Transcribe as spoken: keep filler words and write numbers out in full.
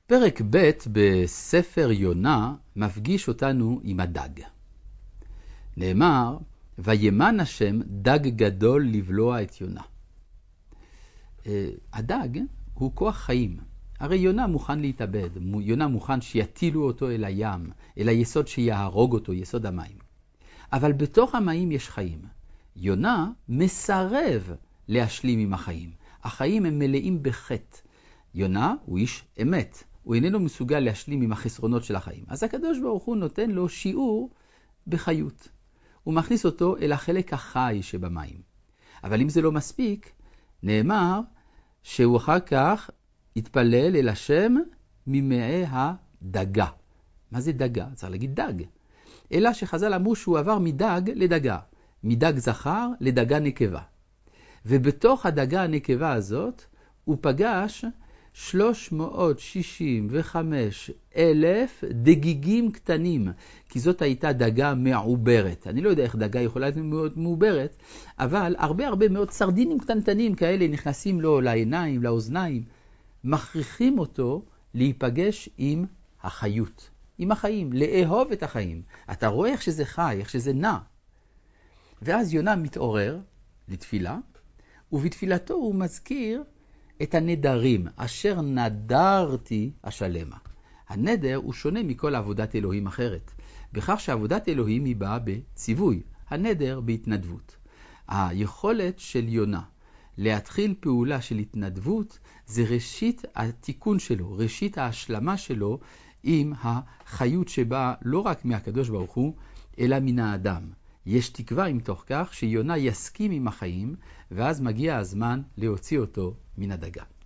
פרק ב' בספר יונה מפגיש אותנו עם הדג. נאמר, וימן השם דג גדול לבלוע את יונה. הדג הוא כוח חיים. הרי יונה מוכן להתאבד, יונה מוכן שיטילו אותו אל הים, אל היסוד שיהרוג אותו, יסוד המים. אבל בתוך המים יש חיים. יונה מסרב להשלים עם החיים. החיים הם מלאים בחטא. יונה הוא איש אמת. הוא איננו מסוגל להשלים עם החסרונות של החיים. אז הקדוש ברוך הוא נותן לו שיעור בחיות. הוא מכניס אותו אל החלק החי שבמים. אבל אם זה לא מספיק, נאמר שהוא אחר כך התפלל אל השם ממעי הדגה. מה זה דגה? צריך להגיד דג. אלא שחז"ל אמרו שהוא עבר מדג לדגה. מדג זכר לדגה נקבה. ובתוך הדגה הנקבה הזאת הוא פגש שלוש מאות שישים וחמש אלף דגיגים קטנים, כי זאת הייתה דגה מעוברת. אני לא יודע איך דגה יכולה להיות מעוברת, אבל הרבה הרבה מאוד סרדינים קטנטנים כאלה נכנסים לו לעיניים, לאוזניים, מכריחים אותו להיפגש עם החיות, עם החיים, לאהוב את החיים. אתה רואה איך שזה חי, איך שזה נע. ואז יונה מתעורר לתפילה, ובתפילתו הוא מזכיר את הנדרים, אשר נדרתי השלמה. הנדר הוא שונה מכל עבודת אלוהים אחרת, בכך שעבודת אלוהים היא באה בציווי, הנדר בהתנדבות. היכולת של יונה להתחיל פעולה של התנדבות זה ראשית התיקון שלו, ראשית ההשלמה שלו עם החיות שבאה לא רק מהקדוש ברוך הוא, אלא מן האדם. יש תקווה עם תוך כך שיונה יסכים עם החיים, ואז מגיע הזמן להוציא אותו מן הדגה.